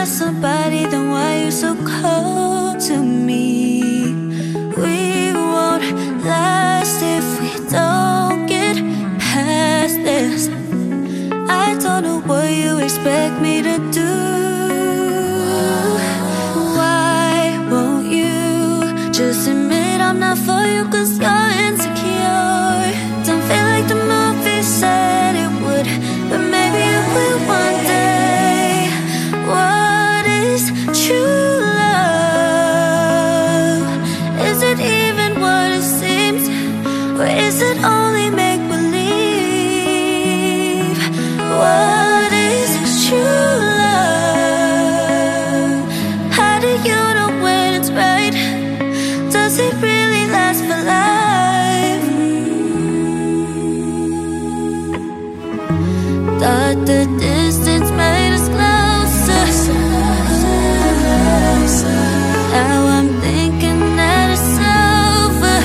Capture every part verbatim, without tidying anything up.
not somebody, then why you so cold to me? We won't last if we don't get past this. I don't know what you expect me to do. Why won't you just admit I'm not for you? Cause you're insecure. Don't feel like the movie said it would, but maybe it will one day. What is true love? Is it even what it seems? Or is it only make-believe? What is true love? How do you know when it's right? Does it really last for life? Thought the distance made us closer. Now I'm thinking that it's over.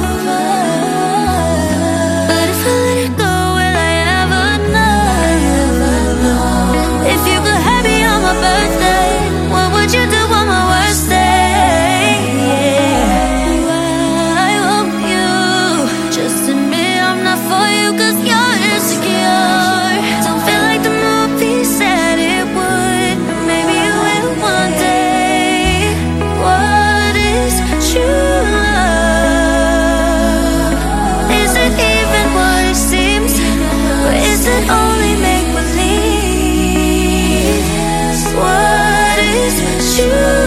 But if I let it go, will I ever know? If you could have me on my birthday, what would you do on my worst day? Yeah. Why won't you just admit I'm not for you? Cause you're insecure. Don't feel like the movie said it would, but maybe it will one day. What is true love? Is it even what it seems? Or is it only make-believe? What is true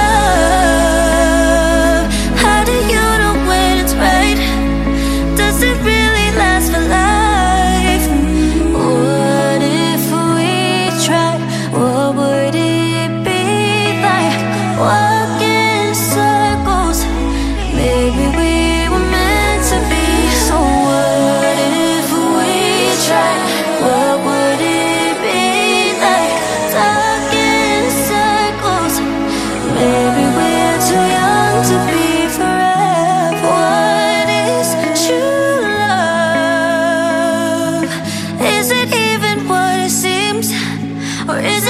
love? How do you know when it's right? Does it really last for life? What if we tried? What would it be like? Walking circles. Maybe we were meant to be. So what if we tried? What would it be like? Talking circles. Maybe we're too young to be forever. What is true love? Is it even what it seems? Or is